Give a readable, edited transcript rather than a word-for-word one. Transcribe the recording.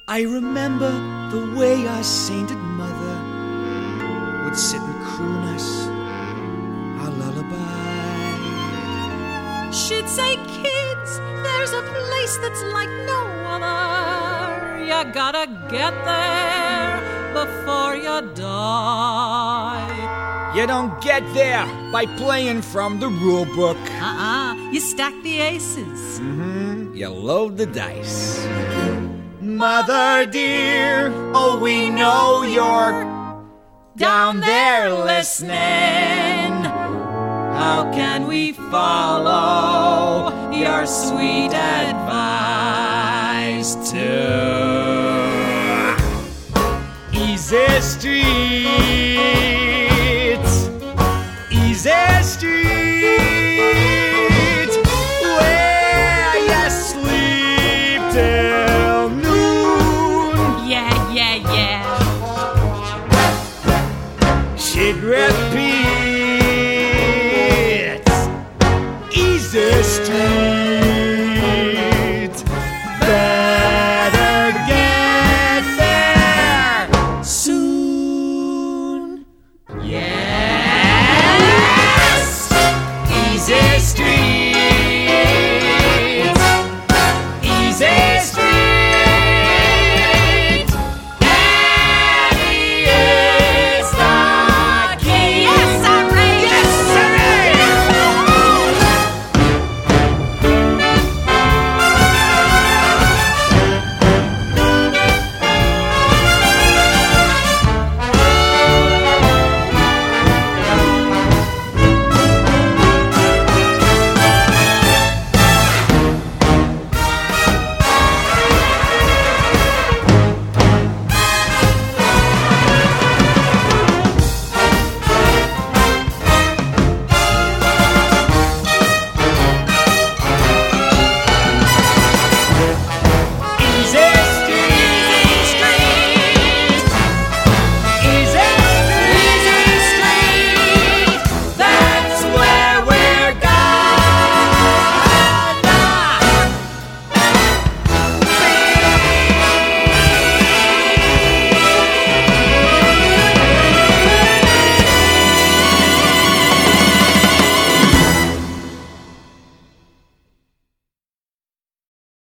I remember the way our sainted mother would sit and croon us our lullaby. She'd say, kids, there's a place that's like no other. You gotta get there before you die. You don't get there by playing from the rule book. You stack the aces. You load the dice. Mother dear, oh, we know you're down there listening. How can we follow your sweet advice to Easy Street?